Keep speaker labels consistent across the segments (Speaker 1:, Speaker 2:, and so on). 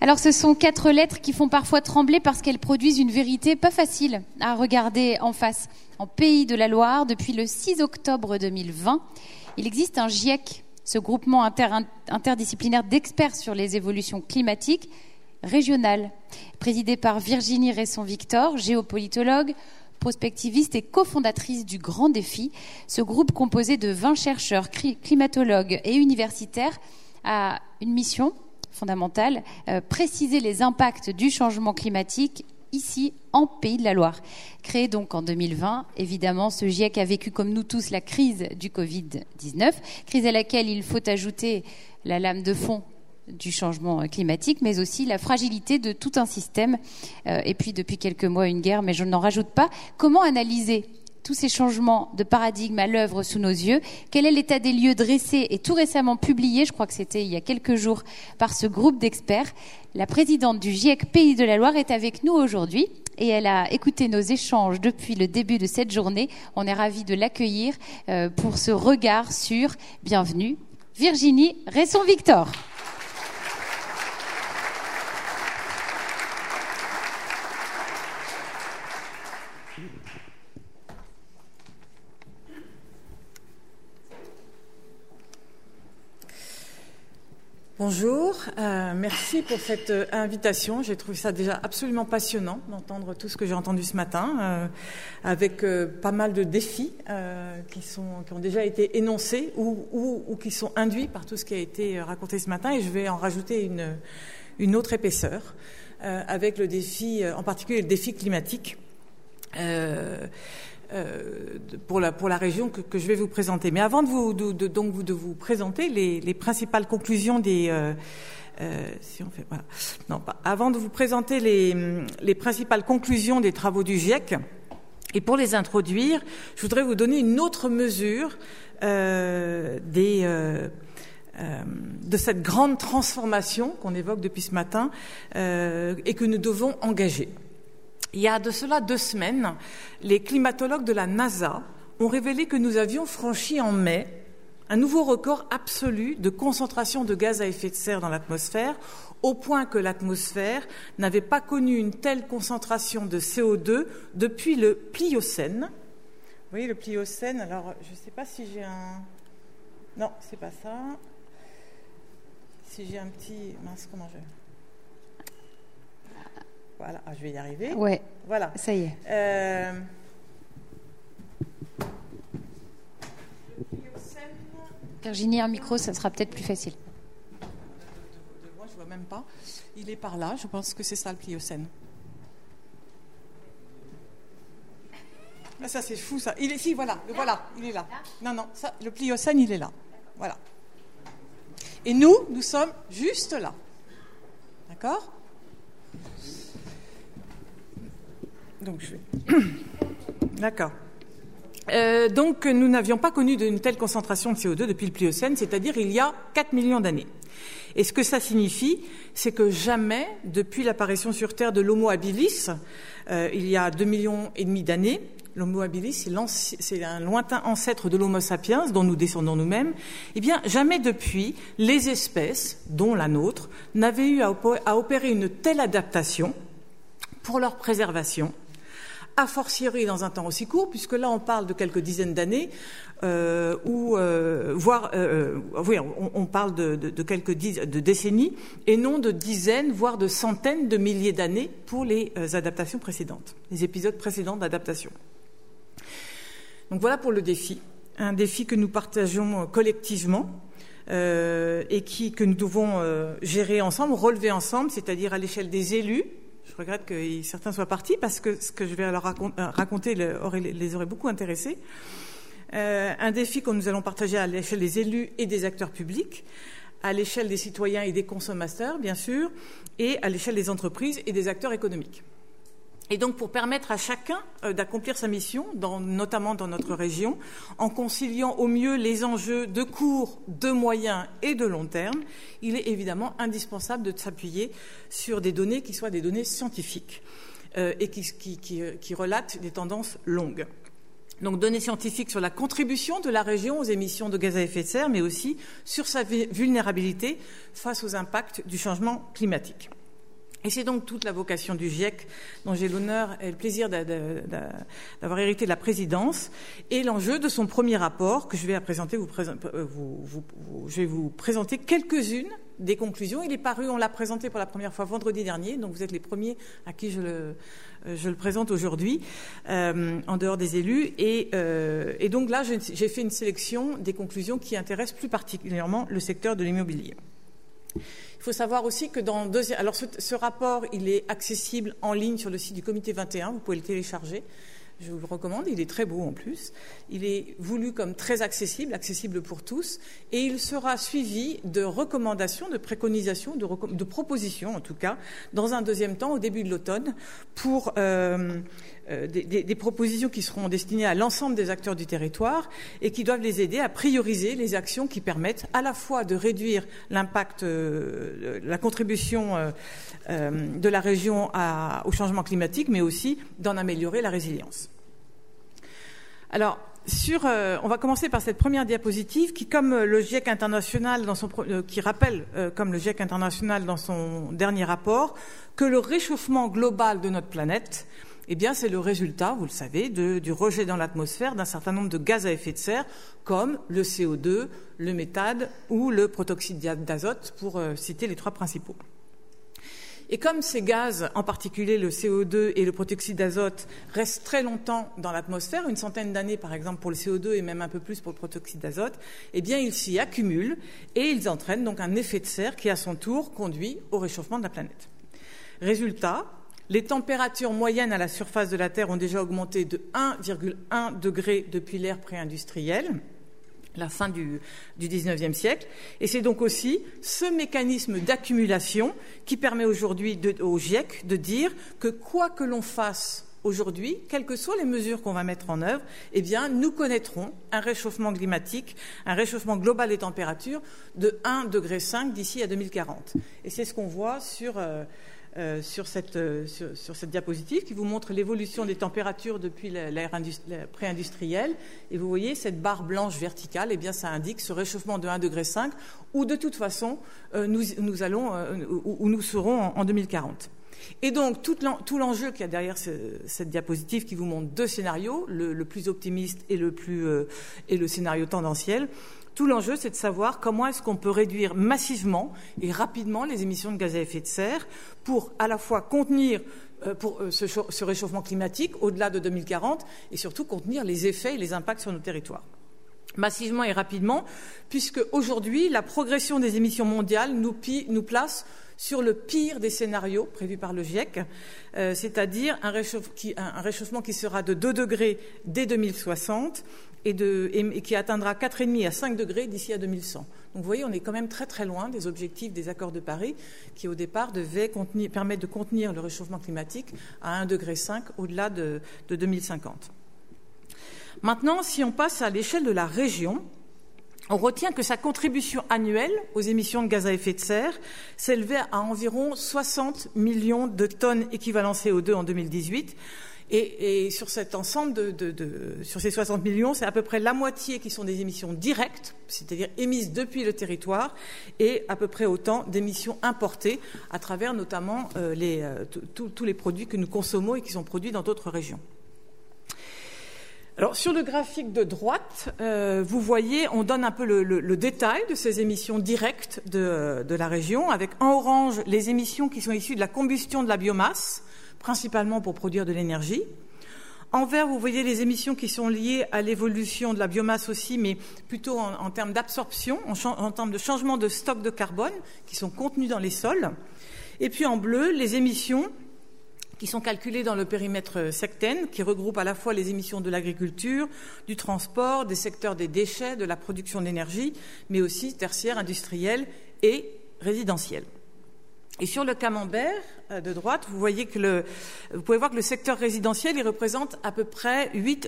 Speaker 1: Alors ce sont 4 lettres qui font parfois trembler parce qu'elles produisent une vérité pas facile à regarder en face. En Pays de la Loire, depuis le 6 octobre 2020, il existe un GIEC, ce groupement interdisciplinaire d'experts sur les évolutions climatiques régionales, présidé par Virginie Resson-Victor, géopolitologue, prospectiviste et cofondatrice du Grand Défi. Ce groupe composé de 20 chercheurs, climatologues et universitaires a une mission fondamentale, préciser les impacts du changement climatique ici en Pays de la Loire. Créé donc en 2020, évidemment, ce GIEC a vécu comme nous tous la crise du Covid-19, crise à laquelle il faut ajouter la lame de fond du changement climatique, mais aussi la fragilité de tout un système. Et puis depuis quelques mois, une guerre, mais je n'en rajoute pas. Comment analyser tous ces changements de paradigme à l'œuvre sous nos yeux? Quel est l'état des lieux dressé et tout récemment publié, je crois que c'était il y a quelques jours, par ce groupe d'experts? La présidente du GIEC Pays de la Loire est avec nous aujourd'hui et elle a écouté nos échanges depuis le début de cette journée. On est ravis de l'accueillir pour ce regard sur, bienvenue, Virginie Resson-Victor.
Speaker 2: Bonjour, merci pour cette invitation. J'ai trouvé ça déjà absolument passionnant d'entendre tout ce que j'ai entendu ce matin, avec pas mal de défis qui ont déjà été énoncés ou qui sont induits par tout ce qui a été raconté ce matin. Et je vais en rajouter une autre épaisseur, avec le défi, en particulier le défi climatique. Pour la région que je vais vous présenter. Mais avant de vous présenter les principales conclusions avant de vous présenter les principales conclusions des travaux du GIEC, et pour les introduire, je voudrais vous donner une autre mesure de cette grande transformation qu'on évoque depuis ce matin et que nous devons engager. Il y a de cela 2 semaines, les climatologues de la NASA ont révélé que nous avions franchi en mai un nouveau record absolu de concentration de gaz à effet de serre dans l'atmosphère, au point que l'atmosphère n'avait pas connu une telle concentration de CO2 depuis le Pliocène. Vous voyez le Pliocène, alors je ne sais pas si j'ai un... Non, c'est pas ça. Si j'ai un petit... Mince, comment je... Voilà, je vais y arriver.
Speaker 1: Ouais,
Speaker 2: voilà.
Speaker 1: Ça y est. Virginie, un micro, ça sera peut-être plus facile.
Speaker 2: De moi, je ne vois même pas. Il est par là, je pense que c'est ça le Pliocène. Ah, ça, c'est fou, ça. Il est ici, voilà, il est là. Non, ça, le Pliocène, il est là. Voilà. Et nous sommes juste là. D'accord ? Donc, D'accord. Donc, nous n'avions pas connu d'une telle concentration de CO2 depuis le Pliocène, c'est-à-dire il y a 4 millions d'années. Et ce que ça signifie, c'est que jamais, depuis l'apparition sur Terre de l'Homo habilis, il y a 2,5 millions d'années, l'Homo habilis, c'est un lointain ancêtre de l'Homo sapiens, dont nous descendons nous-mêmes, eh bien, jamais depuis, les espèces, dont la nôtre, n'avaient eu à opérer une telle adaptation pour leur préservation, a fortiori dans un temps aussi court, puisque là on parle de quelques dizaines d'années, on parle de quelques décennies, et non de dizaines, voire de centaines de milliers d'années pour les adaptations précédentes, les épisodes précédents d'adaptation. Donc voilà pour le défi, un défi que nous partageons collectivement et que nous devons gérer ensemble, relever ensemble, c'est-à-dire à l'échelle des élus. Je regrette que certains soient partis parce que ce que je vais leur raconter les aurait beaucoup intéressés. Un défi que nous allons partager à l'échelle des élus et des acteurs publics, à l'échelle des citoyens et des consommateurs, bien sûr, et à l'échelle des entreprises et des acteurs économiques. Et donc, pour permettre à chacun d'accomplir sa mission, notamment dans notre région, en conciliant au mieux les enjeux de court, de moyen et de long terme, il est évidemment indispensable de s'appuyer sur des données qui soient des données scientifiques et qui relatent des tendances longues. Donc, données scientifiques sur la contribution de la région aux émissions de gaz à effet de serre, mais aussi sur sa vulnérabilité face aux impacts du changement climatique. Et c'est donc toute la vocation du GIEC, dont j'ai l'honneur et le plaisir d'avoir hérité de la présidence, et l'enjeu de son premier rapport que je vais présenter. Je vais vous présenter quelques-unes des conclusions. Il est paru, on l'a présenté pour la première fois vendredi dernier, donc vous êtes les premiers à qui je le présente aujourd'hui, en dehors des élus. Et donc là, j'ai fait une sélection des conclusions qui intéressent plus particulièrement le secteur de l'immobilier. Il faut savoir aussi que alors ce rapport, il est accessible en ligne sur le site du Comité 21, vous pouvez le télécharger, je vous le recommande, il est très beau en plus. Il est voulu comme très accessible pour tous, et il sera suivi de recommandations, de préconisations, de propositions en tout cas, dans un deuxième temps, au début de l'automne, pour des propositions qui seront destinées à l'ensemble des acteurs du territoire et qui doivent les aider à prioriser les actions qui permettent à la fois de réduire l'impact, la contribution de la région au changement climatique, mais aussi d'en améliorer la résilience. Alors, on va commencer par cette première diapositive qui, comme le GIEC international comme le GIEC international dans son dernier rapport, que le réchauffement global de notre planète, eh bien, c'est le résultat, vous le savez, du rejet dans l'atmosphère d'un certain nombre de gaz à effet de serre, comme le CO2, le méthane ou le protoxyde d'azote, pour citer les trois principaux. Et comme ces gaz, en particulier le CO2 et le protoxyde d'azote, restent très longtemps dans l'atmosphère, une centaine d'années par exemple pour le CO2 et même un peu plus pour le protoxyde d'azote, eh bien ils s'y accumulent et ils entraînent donc un effet de serre qui à son tour conduit au réchauffement de la planète. Résultat, les températures moyennes à la surface de la Terre ont déjà augmenté de 1,1 degré depuis l'ère pré-industrielle, la fin du XIXe siècle. Et c'est donc aussi ce mécanisme d'accumulation qui permet aujourd'hui au GIEC de dire que quoi que l'on fasse aujourd'hui, quelles que soient les mesures qu'on va mettre en œuvre, eh bien, nous connaîtrons un réchauffement climatique, un réchauffement global des températures de 1,5 degré d'ici à 2040. Et c'est ce qu'on voit sur cette diapositive qui vous montre l'évolution des températures depuis l'ère pré-industrielle. Et vous voyez cette barre blanche verticale, eh bien ça indique ce réchauffement de 1,5 degré où de toute façon nous serons en 2040. Et donc tout l'enjeu qu'il y a derrière cette diapositive qui vous montre deux scénarios, le plus optimiste et le scénario tendanciel. Tout l'enjeu, c'est de savoir comment est-ce qu'on peut réduire massivement et rapidement les émissions de gaz à effet de serre pour à la fois contenir ce réchauffement climatique au-delà de 2040 et surtout contenir les effets et les impacts sur nos territoires. Massivement et rapidement, puisque aujourd'hui, la progression des émissions mondiales nous place sur le pire des scénarios prévus par le GIEC, c'est-à-dire un réchauffement qui sera de 2 degrés dès 2060 et qui atteindra 4,5 à 5 degrés d'ici à 2100. Donc vous voyez, on est quand même très très loin des objectifs des accords de Paris qui au départ devaient permettre de contenir le réchauffement climatique à 1,5 degré au-delà de 2050. Maintenant, si on passe à l'échelle de la région, on retient que sa contribution annuelle aux émissions de gaz à effet de serre s'élevait à environ 60 millions de tonnes équivalent CO2 en 2018. Et sur cet ensemble sur ces 60 millions, c'est à peu près la moitié qui sont des émissions directes, c'est-à-dire émises depuis le territoire, et à peu près autant d'émissions importées à travers notamment tous les produits que nous consommons et qui sont produits dans d'autres régions. Alors, sur le graphique de droite, vous voyez, on donne un peu le détail de ces émissions directes de la région, avec en orange les émissions qui sont issues de la combustion de la biomasse, principalement pour produire de l'énergie. En vert, vous voyez les émissions qui sont liées à l'évolution de la biomasse aussi, mais plutôt en termes d'absorption, en termes de changement de stock de carbone, qui sont contenus dans les sols. Et puis en bleu, les émissions qui sont calculées dans le périmètre SECTEN, qui regroupe à la fois les émissions de l'agriculture, du transport, des secteurs des déchets, de la production d'énergie, mais aussi tertiaire, industrielle et résidentielle. Et sur le camembert de droite, vous pouvez voir que le secteur résidentiel, il représente à peu près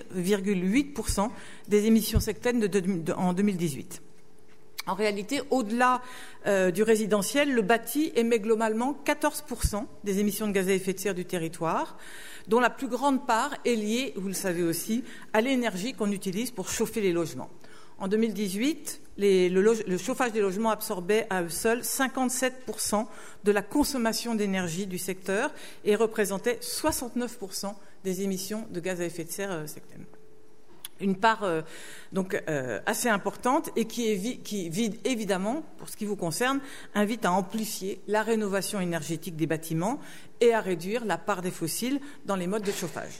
Speaker 2: 8,8% des émissions SECTEN en 2018. En réalité, au-delà du résidentiel, le bâti émet globalement 14% des émissions de gaz à effet de serre du territoire, dont la plus grande part est liée, vous le savez aussi, à l'énergie qu'on utilise pour chauffer les logements. En 2018, le chauffage des logements absorbait à eux seuls 57% de la consommation d'énergie du secteur et représentait 69% des émissions de gaz à effet de serre sectaires. Une part assez importante et qui évidemment, pour ce qui vous concerne, invite à amplifier la rénovation énergétique des bâtiments et à réduire la part des fossiles dans les modes de chauffage.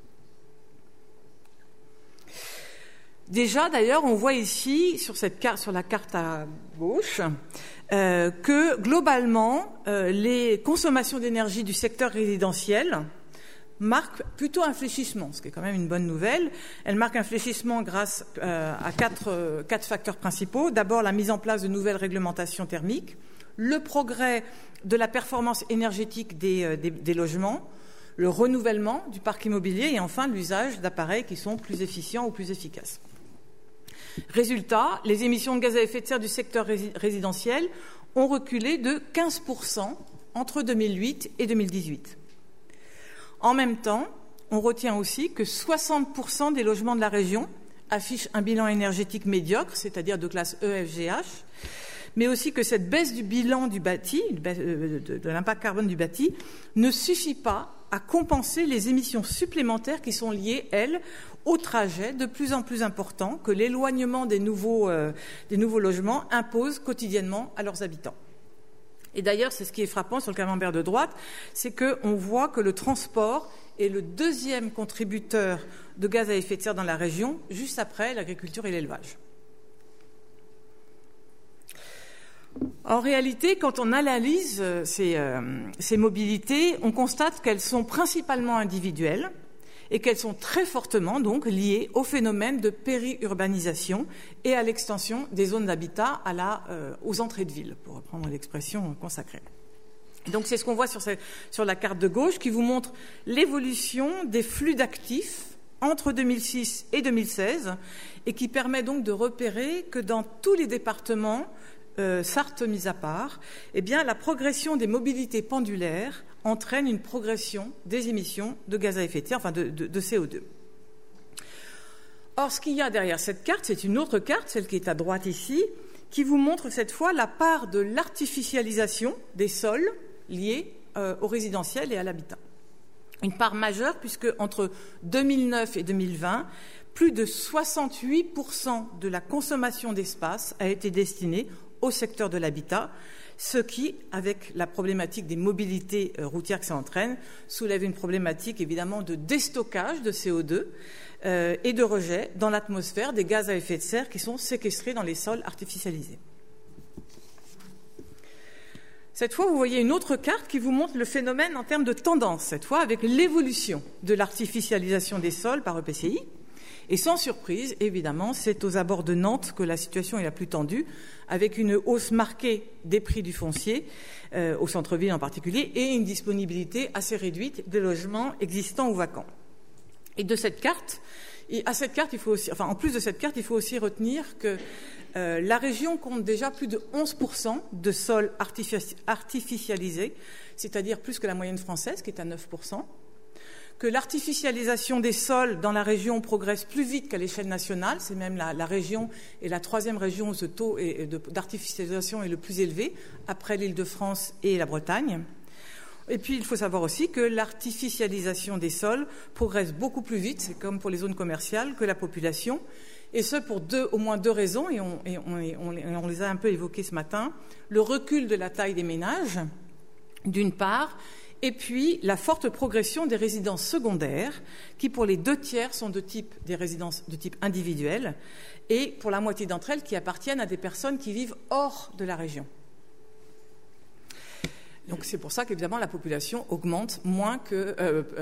Speaker 2: Déjà, d'ailleurs, on voit ici, sur la carte à gauche, que globalement, les consommations d'énergie du secteur résidentiel marquent plutôt un fléchissement, ce qui est quand même une bonne nouvelle. Elles marquent un fléchissement grâce à quatre facteurs principaux. D'abord, la mise en place de nouvelles réglementations thermiques, le progrès de la performance énergétique des logements, le renouvellement du parc immobilier et enfin l'usage d'appareils qui sont plus efficients ou plus efficaces. Résultat, les émissions de gaz à effet de serre du secteur résidentiel ont reculé de 15% entre 2008 et 2018. En même temps, on retient aussi que 60% des logements de la région affichent un bilan énergétique médiocre, c'est-à-dire de classe EFGH, mais aussi que cette baisse du bilan du bâti, de l'impact carbone du bâti, ne suffit pas à compenser les émissions supplémentaires qui sont liées, elles, au trajet de plus en plus important que l'éloignement des nouveaux logements impose quotidiennement à leurs habitants. Et d'ailleurs, c'est ce qui est frappant sur le camembert de droite, c'est qu'on voit que le transport est le deuxième contributeur de gaz à effet de serre dans la région, juste après l'agriculture et l'élevage. En réalité, quand on analyse ces mobilités, on constate qu'elles sont principalement individuelles et qu'elles sont très fortement donc liées au phénomène de périurbanisation et à l'extension des zones d'habitat aux entrées de ville, pour reprendre l'expression consacrée. Donc c'est ce qu'on voit sur la carte de gauche qui vous montre l'évolution des flux d'actifs entre 2006 et 2016 et qui permet donc de repérer que dans tous les départements, Sarthe mis à part, eh bien, la progression des mobilités pendulaires entraîne une progression des émissions de gaz à effet de serre, enfin de CO2. Or, ce qu'il y a derrière cette carte, c'est une autre carte, celle qui est à droite ici, qui vous montre cette fois la part de l'artificialisation des sols liés au résidentiel et à l'habitat. Une part majeure, puisque entre 2009 et 2020, plus de 68% de la consommation d'espace a été destinée au secteur de l'habitat, ce qui, avec la problématique des mobilités routières que ça entraîne, soulève une problématique évidemment de déstockage de CO2 et de rejet dans l'atmosphère des gaz à effet de serre qui sont séquestrés dans les sols artificialisés. Cette fois, vous voyez une autre carte qui vous montre le phénomène en termes de tendance, cette fois avec l'évolution de l'artificialisation des sols par EPCI. Et sans surprise, évidemment, c'est aux abords de Nantes que la situation est la plus tendue, avec une hausse marquée des prix du foncier, au centre-ville en particulier, et une disponibilité assez réduite des logements existants ou vacants. Et de cette carte, en plus de cette carte, il faut aussi retenir que la région compte déjà plus de 11% de sols artificialisés, c'est-à-dire plus que la moyenne française, qui est à 9%. Que l'artificialisation des sols dans la région progresse plus vite qu'à l'échelle nationale. C'est même la région est la troisième région où ce taux d'artificialisation est le plus élevé, après l'Île-de-France et la Bretagne. Et puis, il faut savoir aussi que l'artificialisation des sols progresse beaucoup plus vite, c'est comme pour les zones commerciales, que la population, et ce pour au moins deux raisons, et on les a un peu évoquées ce matin. Le recul de la taille des ménages, d'une part, et puis la forte progression des résidences secondaires, qui pour les 2/3 sont des résidences de type individuel, et pour la moitié d'entre elles qui appartiennent à des personnes qui vivent hors de la région. Donc c'est pour ça qu'évidemment la population augmente moins que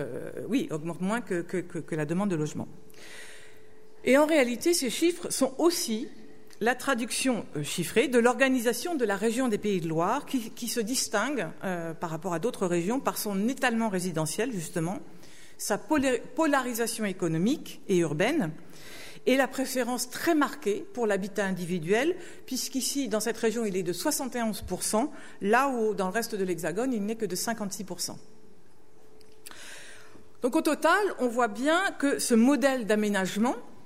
Speaker 2: la demande de logement. Et en réalité, ces chiffres sont aussi la traduction chiffrée de l'organisation de la région des Pays de Loire qui se distingue par rapport à d'autres régions par son étalement résidentiel, justement, sa polarisation économique et urbaine et la préférence très marquée pour l'habitat individuel, puisqu'ici, dans cette région, il est de 71%, là où, dans le reste de l'Hexagone, il n'est que de 56%. Donc, au total, on voit bien que ce modèle d'aménagement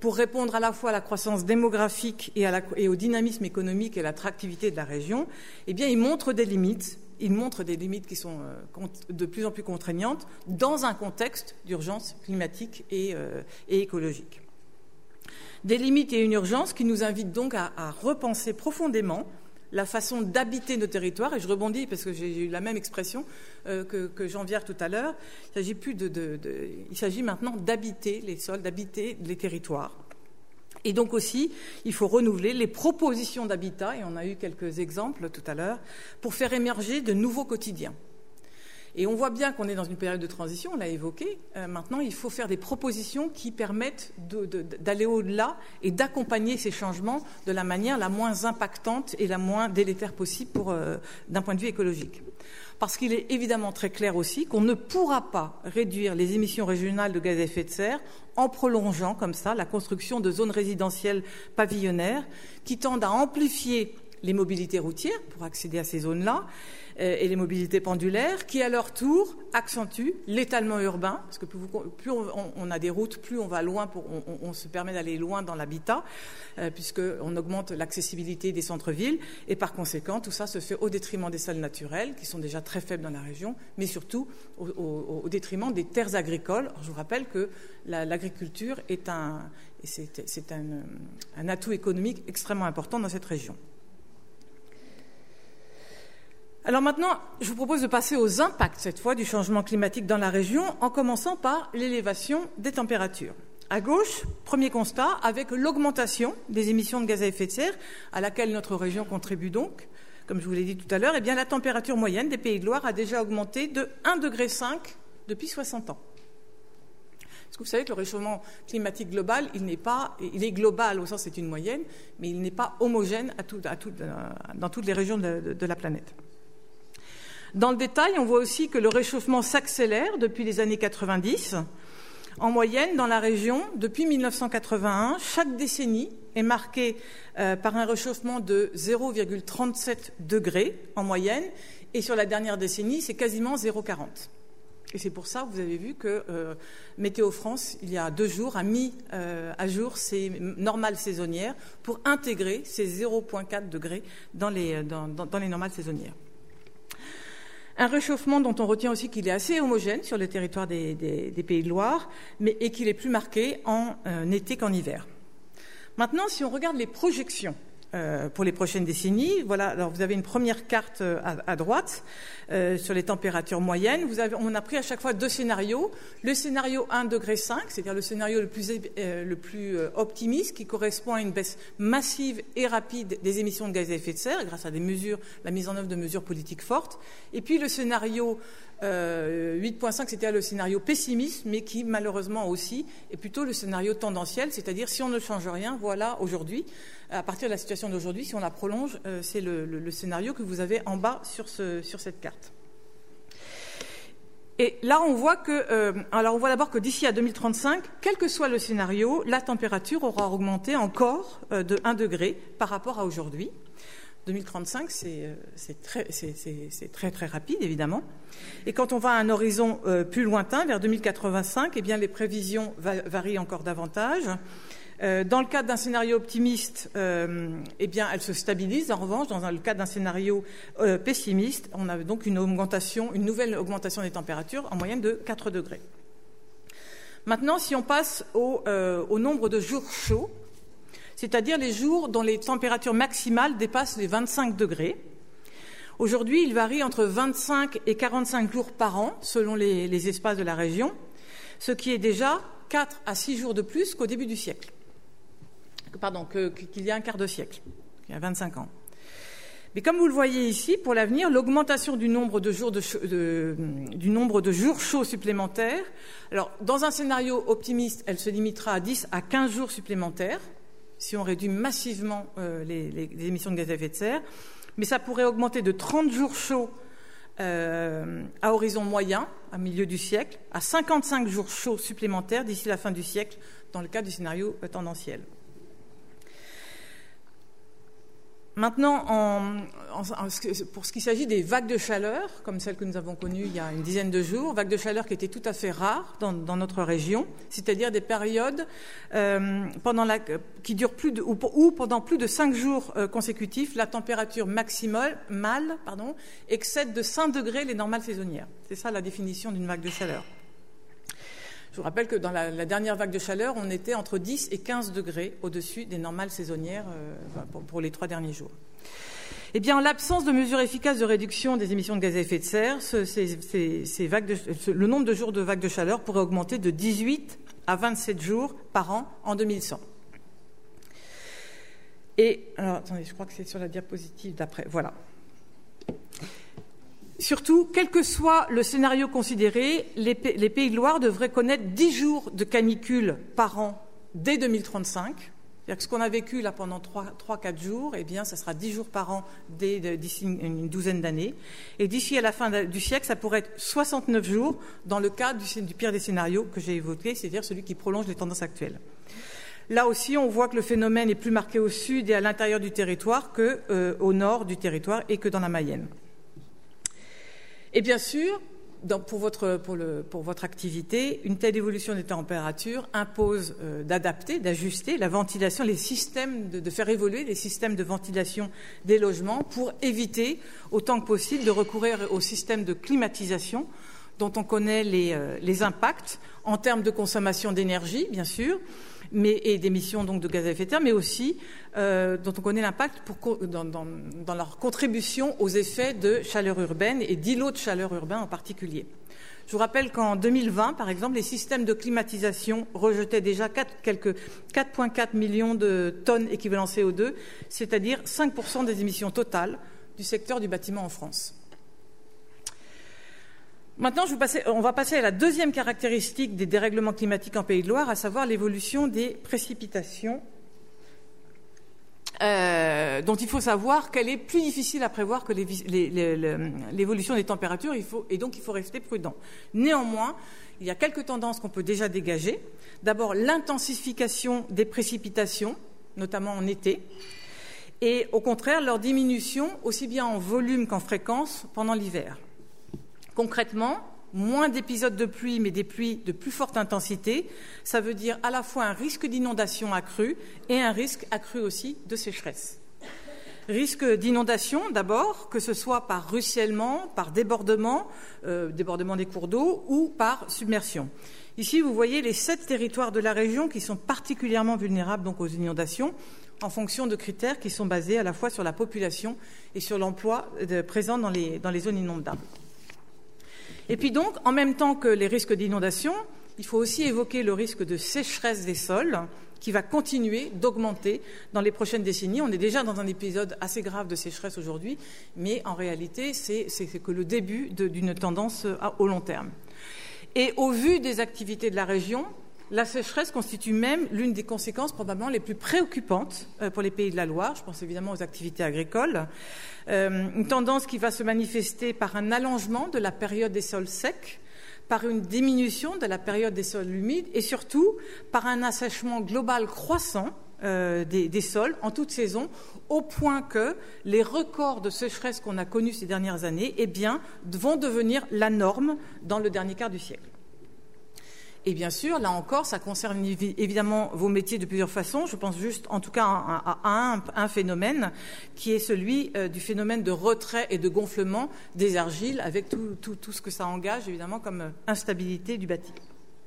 Speaker 2: pour répondre à la fois à la croissance démographique et au dynamisme économique et à l'attractivité de la région, eh bien, il montre des limites. Il montre des limites qui sont de plus en plus contraignantes dans un contexte d'urgence climatique et écologique. Des limites et une urgence qui nous invitent donc à repenser profondément la façon d'habiter nos territoires. Et je rebondis parce que j'ai eu la même expression que Jean Viard tout à l'heure. Il s'agit maintenant d'habiter les sols, d'habiter les territoires. Et donc aussi, il faut renouveler les propositions d'habitat, et on a eu quelques exemples tout à l'heure, pour faire émerger de nouveaux quotidiens. Et on voit bien qu'on est dans une période de transition, on l'a évoqué. Maintenant, il faut faire des propositions qui permettent d'aller au-delà et d'accompagner ces changements de la manière la moins impactante et la moins délétère possible d'un point de vue écologique. Parce qu'il est évidemment très clair aussi qu'on ne pourra pas réduire les émissions régionales de gaz à effet de serre en prolongeant comme ça la construction de zones résidentielles pavillonnaires qui tendent à amplifier les mobilités routières pour accéder à ces zones-là et les mobilités pendulaires qui, à leur tour, accentuent l'étalement urbain, parce que plus on a des routes, plus on va loin, on se permet d'aller loin dans l'habitat, puisqu'on augmente l'accessibilité des centres-villes, et par conséquent, tout ça se fait au détriment des sols naturels, qui sont déjà très faibles dans la région, mais surtout au détriment des terres agricoles. Alors, je vous rappelle que l'agriculture est un atout économique extrêmement important dans cette région. Alors maintenant, je vous propose de passer aux impacts, cette fois, du changement climatique dans la région, en commençant par l'élévation des températures. À gauche, premier constat, avec l'augmentation des émissions de gaz à effet de serre, à laquelle notre région contribue donc, comme je vous l'ai dit tout à l'heure, eh bien, la température moyenne des Pays de Loire a déjà augmenté de 1,5 degré depuis 60 ans. Parce que vous savez que le réchauffement climatique global, il est global au sens c'est une moyenne, mais il n'est pas homogène dans toutes les régions de la planète. Dans le détail, on voit aussi que le réchauffement s'accélère depuis les années 90. En moyenne, dans la région, depuis 1981, chaque décennie est marquée par un réchauffement de 0,37 degrés en moyenne. Et sur la dernière décennie, c'est quasiment 0,40. Et c'est pour ça, vous avez vu que Météo France, il y a 2 jours, a mis à jour ces normales saisonnières pour intégrer ces 0,4 degrés dans les normales saisonnières. Un réchauffement dont on retient aussi qu'il est assez homogène sur le territoire des Pays de Loire, et qu'il est plus marqué en été qu'en hiver. Maintenant, si on regarde les projections pour les prochaines décennies, voilà. Alors vous avez une première carte à droite sur les températures moyennes. On a pris à chaque fois 2 scénarios. Le scénario 1,5 degré, c'est-à-dire le scénario le plus optimiste, qui correspond à une baisse massive et rapide des émissions de gaz à effet de serre grâce à la mise en œuvre de mesures politiques fortes. Et puis le scénario 8,5, c'était le scénario pessimiste, mais qui malheureusement aussi est plutôt le scénario tendanciel, c'est-à-dire si on ne change rien, voilà aujourd'hui, à partir de la situation d'aujourd'hui, si on la prolonge, c'est le scénario que vous avez en bas sur cette carte. Et là, on voit d'abord que d'ici à 2035, quel que soit le scénario, la température aura augmenté encore de 1 degré par rapport à aujourd'hui. 2035, c'est très très rapide, évidemment. Et quand on va à un horizon plus lointain, vers 2085, eh bien les prévisions varient encore davantage. Dans le cadre d'un scénario optimiste, eh bien elles se stabilisent. En revanche, dans le cadre d'un scénario pessimiste, on a donc une nouvelle augmentation des températures en moyenne de 4 degrés. Maintenant, si on passe au nombre de jours chauds, c'est-à-dire les jours dont les températures maximales dépassent les 25 degrés. Aujourd'hui, il varie entre 25 et 45 jours par an, selon les espaces de la région, ce qui est déjà 4 à 6 jours de plus qu'au début du siècle. Qu'il y a un quart de siècle, il y a 25 ans. Mais comme vous le voyez ici, pour l'avenir, l'augmentation du nombre de jours chauds supplémentaires, alors dans un scénario optimiste, elle se limitera à 10 à 15 jours supplémentaires, si on réduit massivement les émissions de gaz à effet de serre, mais ça pourrait augmenter de 30 jours chauds à horizon moyen, à milieu du siècle, à 55 jours chauds supplémentaires d'ici la fin du siècle, dans le cas du scénario tendanciel. Maintenant, pour ce qui s'agit des vagues de chaleur, comme celles que nous avons connues il y a une dizaine de jours, vagues de chaleur qui étaient tout à fait rares dans notre région, c'est-à-dire des périodes qui durent ou pendant plus de 5 jours consécutifs, la température maximale excède de 5 degrés les normales saisonnières. C'est ça la définition d'une vague de chaleur. Je vous rappelle que dans la dernière vague de chaleur, on était entre 10 et 15 degrés au-dessus des normales saisonnières pour les 3 derniers jours. Eh bien, en l'absence de mesures efficaces de réduction des émissions de gaz à effet de serre, le nombre de jours de vagues de chaleur pourrait augmenter de 18 à 27 jours par an en 2100. Et, alors, attendez, je crois que c'est sur la diapositive d'après. Voilà. Surtout, quel que soit le scénario considéré, les Pays de Loire devraient connaître 10 jours de canicule par an dès 2035. C'est-à-dire que ce qu'on a vécu là pendant 3-4 jours, eh bien, ça sera 10 jours par an d'ici une douzaine d'années. Et d'ici à la fin du siècle, ça pourrait être 69 jours dans le cas du pire des scénarios que j'ai évoqué, c'est-à-dire celui qui prolonge les tendances actuelles. Là aussi, on voit que le phénomène est plus marqué au sud et à l'intérieur du territoire qu'au nord du territoire et que dans la Mayenne. Et bien sûr, pour votre activité, une telle évolution des températures impose d'adapter, d'ajuster la ventilation, les systèmes, de faire évoluer les systèmes de ventilation des logements pour éviter autant que possible de recourir au système de climatisation dont on connaît les impacts en termes de consommation d'énergie, bien sûr, et d'émissions donc de gaz à effet de serre, mais aussi dont on connaît l'impact dans leur contribution aux effets de chaleur urbaine et d'îlots de chaleur urbain en particulier. Je vous rappelle qu'en 2020, par exemple, les systèmes de climatisation rejetaient déjà quelques 4,4 millions de tonnes équivalent CO2, c'est-à-dire 5% des émissions totales du secteur du bâtiment en France. Maintenant, on va passer à la deuxième caractéristique des dérèglements climatiques en Pays de Loire, à savoir l'évolution des précipitations, dont il faut savoir qu'elle est plus difficile à prévoir que l'évolution des températures, et donc il faut rester prudent. Néanmoins, il y a quelques tendances qu'on peut déjà dégager. D'abord, l'intensification des précipitations, notamment en été, et au contraire, leur diminution, aussi bien en volume qu'en fréquence, pendant l'hiver. Concrètement, moins d'épisodes de pluie, mais des pluies de plus forte intensité, ça veut dire à la fois un risque d'inondation accru et un risque accru aussi de sécheresse. Risque d'inondation, d'abord, que ce soit par ruissellement, par débordement des cours d'eau ou par submersion. Ici, vous voyez les 7 territoires de la région qui sont particulièrement vulnérables donc aux inondations, en fonction de critères qui sont basés à la fois sur la population et sur l'emploi présent dans les zones inondables. Et puis donc, en même temps que les risques d'inondation, il faut aussi évoquer le risque de sécheresse des sols qui va continuer d'augmenter dans les prochaines décennies. On est déjà dans un épisode assez grave de sécheresse aujourd'hui, mais en réalité, c'est que le début d'une tendance au long terme. Et au vu des activités de la région, la sécheresse constitue même l'une des conséquences probablement les plus préoccupantes pour les Pays de la Loire. Je pense évidemment aux activités agricoles. Une tendance qui va se manifester par un allongement de la période des sols secs, par une diminution de la période des sols humides et surtout par un assèchement global croissant des sols en toute saison, au point que les records de sécheresse qu'on a connus ces dernières années vont devenir la norme dans le dernier quart du siècle. Et bien sûr, là encore, ça concerne évidemment vos métiers de plusieurs façons. Je pense juste, en tout cas, à un phénomène qui est celui du phénomène de retrait et de gonflement des argiles, avec tout ce que ça engage, évidemment, comme instabilité du bâti.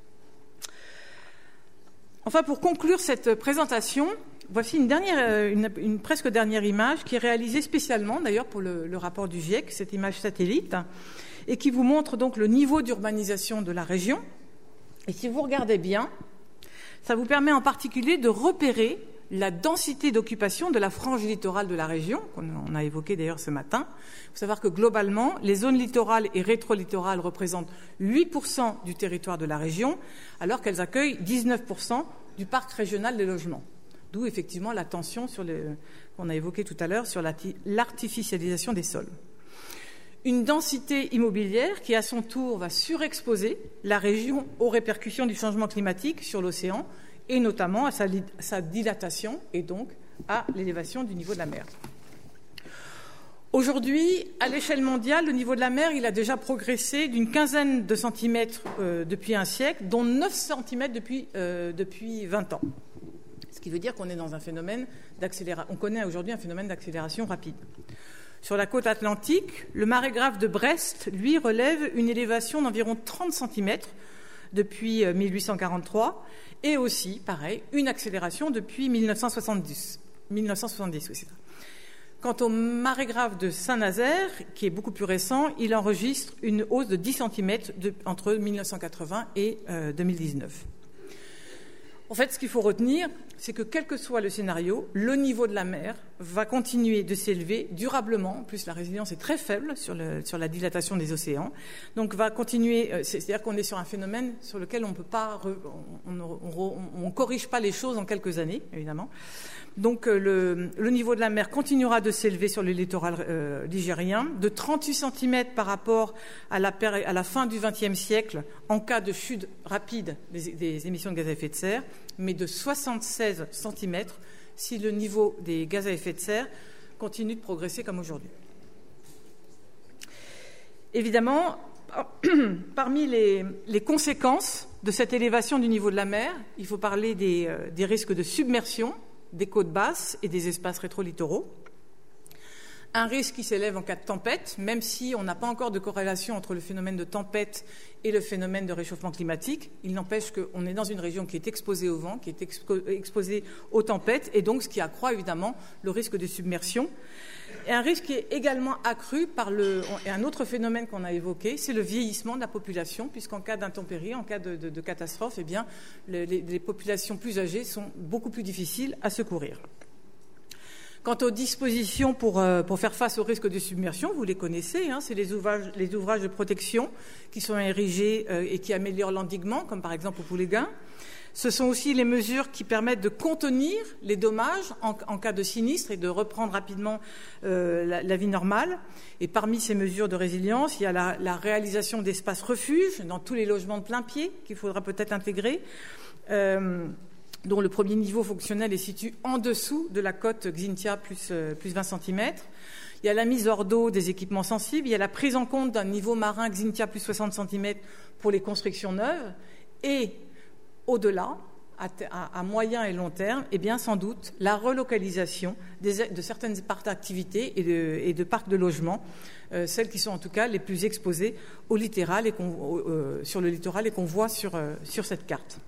Speaker 2: Enfin, pour conclure cette présentation, voici une presque dernière image qui est réalisée spécialement, d'ailleurs, pour le rapport du GIEC, cette image satellite, et qui vous montre donc le niveau d'urbanisation de la région. Et si vous regardez bien, ça vous permet en particulier de repérer la densité d'occupation de la frange littorale de la région, qu'on a évoqué d'ailleurs ce matin. Il faut savoir que globalement, les zones littorales et rétro-littorales représentent 8% du territoire de la région, alors qu'elles accueillent 19% du parc régional des logements. D'où effectivement l'attention qu'on a évoquée tout à l'heure sur l'artificialisation des sols. Une densité immobilière qui, à son tour, va surexposer la région aux répercussions du changement climatique sur l'océan et notamment à sa dilatation et donc à l'élévation du niveau de la mer. Aujourd'hui, à l'échelle mondiale, le niveau de la mer, il a déjà progressé d'une quinzaine de centimètres depuis un siècle, dont 9 centimètres depuis 20 ans. Ce qui veut dire qu'on est dans un phénomène d'accélération. On connaît aujourd'hui un phénomène d'accélération rapide. Sur la côte atlantique, le marégraphe de Brest, lui, relève une élévation d'environ 30 centimètres depuis 1843 et aussi, pareil, une accélération depuis 1970. Oui, c'est ça. Quant au marégraphe de Saint-Nazaire, qui est beaucoup plus récent, il enregistre une hausse de 10 cm entre 1980 et 2019. En fait, ce qu'il faut retenir, c'est que quel que soit le scénario, le niveau de la mer va continuer de s'élever durablement. En plus, la résilience est très faible sur la dilatation des océans. Donc, va continuer. C'est-à-dire qu'on est sur un phénomène sur lequel on peut pas, on corrige pas les choses en quelques années, évidemment. Donc, le niveau de la mer continuera de s'élever sur le littoral ligérien de 38 cm par rapport à la fin du XXe siècle en cas de chute rapide des émissions de gaz à effet de serre, mais de 76 cm si le niveau des gaz à effet de serre continue de progresser comme aujourd'hui. Évidemment, parmi les conséquences de cette élévation du niveau de la mer, il faut parler des risques de submersion des côtes basses et des espaces rétro-littoraux. Un risque qui s'élève en cas de tempête, même si on n'a pas encore de corrélation entre le phénomène de tempête et le phénomène de réchauffement climatique. Il n'empêche qu'on est dans une région qui est exposée au vent, qui est exposée aux tempêtes, et donc ce qui accroît évidemment le risque de submersion. Et un risque qui est également accru par un autre phénomène qu'on a évoqué, c'est le vieillissement de la population, puisqu'en cas d'intempérie, en cas de catastrophe, eh bien, les populations plus âgées sont beaucoup plus difficiles à secourir. Quant aux dispositions pour faire face au risque de submersion, vous les connaissez, c'est les ouvrages de protection qui sont érigés et qui améliorent l'endiguement, comme par exemple au Pouléguin. Ce sont aussi les mesures qui permettent de contenir les dommages en cas de sinistre et de reprendre rapidement la vie normale. Et parmi ces mesures de résilience, il y a la réalisation d'espaces refuges dans tous les logements de plein pied qu'il faudra peut-être intégrer, dont le premier niveau fonctionnel est situé en dessous de la cote Xynthia plus 20 cm. Il y a la mise hors d'eau des équipements sensibles, il y a la prise en compte d'un niveau marin Xynthia plus 60 cm pour les constructions neuves, et au-delà, à moyen et long terme, eh bien, sans doute, la relocalisation de certaines parcs d'activité et de parcs de logement, celles qui sont en tout cas les plus exposées au littoral sur le littoral et qu'on voit sur cette carte.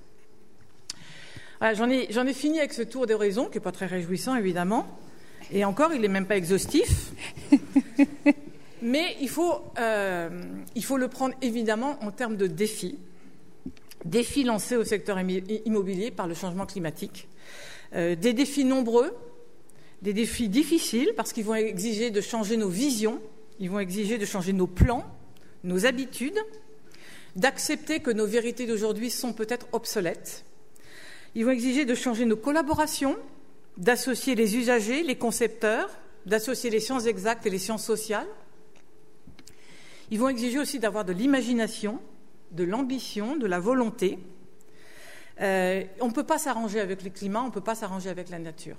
Speaker 2: Voilà, j'en ai fini avec ce tour d'horizon, qui n'est pas très réjouissant, évidemment. Et encore, il n'est même pas exhaustif. Mais il faut le prendre, évidemment, en termes de défis. Défis lancés au secteur immobilier par le changement climatique. Des défis nombreux, des défis difficiles, parce qu'ils vont exiger de changer nos visions, ils vont exiger de changer nos plans, nos habitudes, d'accepter que nos vérités d'aujourd'hui sont peut-être obsolètes. Ils vont exiger de changer nos collaborations, d'associer les usagers, les concepteurs, d'associer les sciences exactes et les sciences sociales. Ils vont exiger aussi d'avoir de l'imagination, de l'ambition, de la volonté. On ne peut pas s'arranger avec le climat, on ne peut pas s'arranger avec la nature.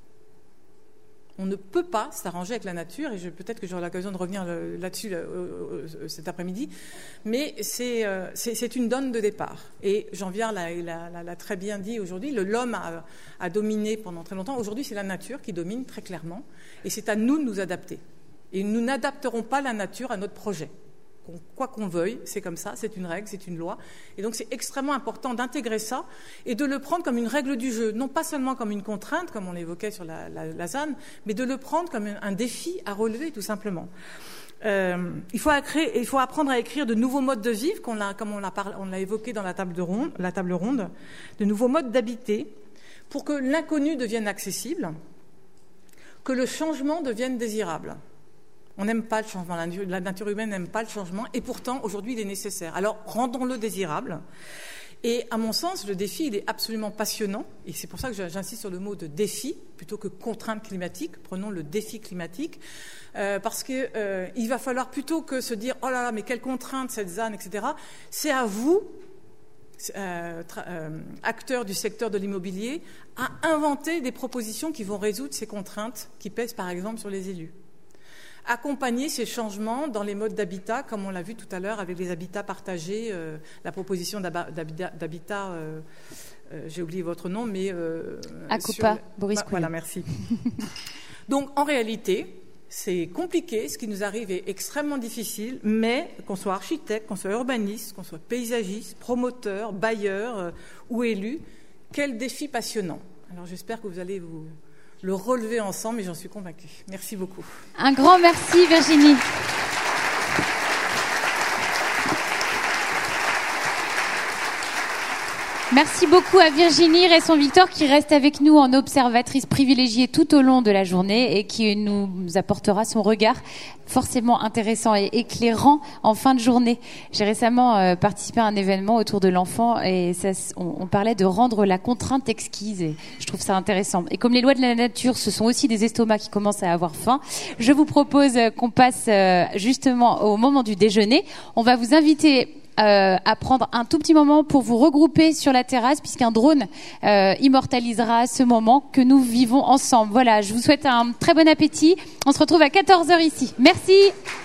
Speaker 2: On ne peut pas s'arranger avec la nature, et peut-être que j'aurai l'occasion de revenir là-dessus cet après-midi, mais c'est une donne de départ. Et Jean-Viard l'a très bien dit aujourd'hui, l'homme a dominé pendant très longtemps. Aujourd'hui, c'est la nature qui domine très clairement, et c'est à nous de nous adapter. Et nous n'adapterons pas la nature à notre projet. Quoi qu'on veuille, c'est comme ça, c'est une règle, c'est une loi. Et donc c'est extrêmement important d'intégrer ça et de le prendre comme une règle du jeu, non pas seulement comme une contrainte, comme on l'évoquait sur la ZAN, mais de le prendre comme un défi à relever, tout simplement. Il faut apprendre à écrire de nouveaux modes de vivre, comme on l'a évoqué dans la table ronde, de nouveaux modes d'habiter, pour que l'inconnu devienne accessible, que le changement devienne désirable. On n'aime pas le changement, la nature humaine n'aime pas le changement, et pourtant, aujourd'hui, il est nécessaire. Alors, rendons-le désirable. Et à mon sens, le défi, il est absolument passionnant, et c'est pour ça que j'insiste sur le mot de défi, plutôt que contrainte climatique. Prenons le défi climatique, parce que il va falloir, plutôt que se dire « Oh là là, mais quelle contrainte, cette ZAN, etc. », c'est à vous, acteurs du secteur de l'immobilier, à inventer des propositions qui vont résoudre ces contraintes qui pèsent, par exemple, sur les élus. accompagner ces changements dans les modes d'habitat, comme on l'a vu tout à l'heure avec les habitats partagés, la proposition d'habitat, j'ai oublié votre nom, mais...
Speaker 1: Acopa, Boris Couillon.
Speaker 2: Voilà, merci. Donc, en réalité, c'est compliqué, ce qui nous arrive est extrêmement difficile, mais qu'on soit architecte, qu'on soit urbaniste, qu'on soit paysagiste, promoteur, bailleur ou élu, quel défi passionnant. Alors, j'espère que vous allez le relever ensemble, et j'en suis convaincue. Merci beaucoup.
Speaker 1: Un grand merci, Virginie. Merci beaucoup à Virginie Resson-Victor qui reste avec nous en observatrice privilégiée tout au long de la journée et qui nous apportera son regard forcément intéressant et éclairant en fin de journée. J'ai récemment participé à un événement autour de l'enfant et on parlait de rendre la contrainte exquise et je trouve ça intéressant. Et comme les lois de la nature, ce sont aussi des estomacs qui commencent à avoir faim, je vous propose qu'on passe justement au moment du déjeuner. On va vous inviter à prendre un tout petit moment pour vous regrouper sur la terrasse puisqu'un drone immortalisera ce moment que nous vivons ensemble. Voilà, je vous souhaite un très bon appétit. On se retrouve à 14h ici. Merci.